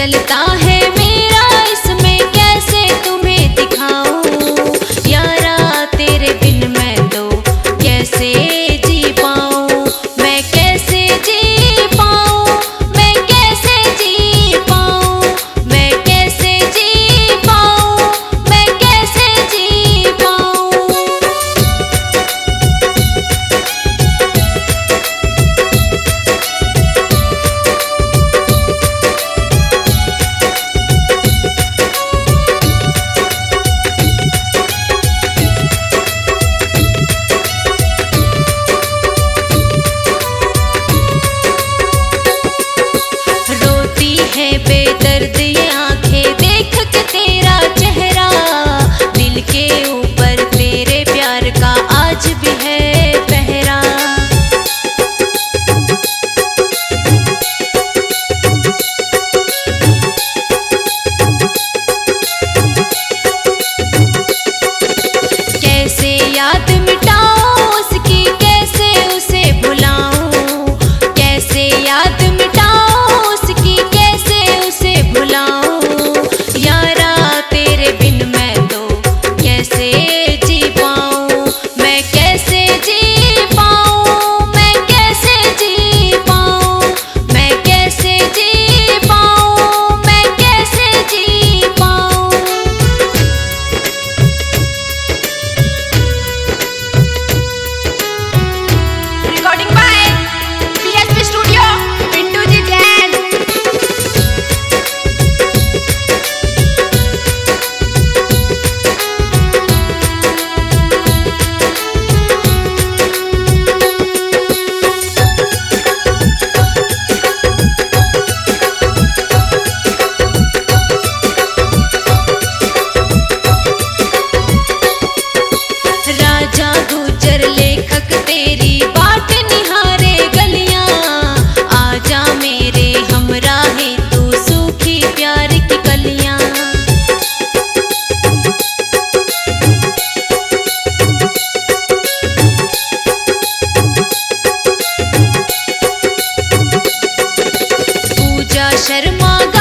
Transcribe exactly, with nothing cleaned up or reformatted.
जलता है मेरा इसमें कैसे तुम्हें दिखाऊं यारा तेरे बिन मैं तो कैसे जी पाऊं मैं कैसे जी पाऊं मैं कैसे जी पाऊं मैं कैसे जी पाऊं मैं कैसे जी पाऊं। बेदर्द ये आंखें देख के तेरा चेहरा दिल के ऊपर तेरे प्यार का आज भी है पहरा। कैसे याद मिटाऊं उसकी कैसे उसे भुलाऊं कैसे याद मिटाऊं उसकी भुलाऊं यारा तेरे बिन मैं तो कैसे जी पाऊं मैं कैसे जी पाऊं मैं कैसे जी पाऊं मैं कैसे जी पाऊं मैं कैसे जी पाऊं। Recording by PSP studio Pintu ji Jain. राजा गुजर लेखक तेरी बाट निहारे गलियां आजा मेरे हमराहे तू सूखी प्यार की कलियां। पूजा शर्मा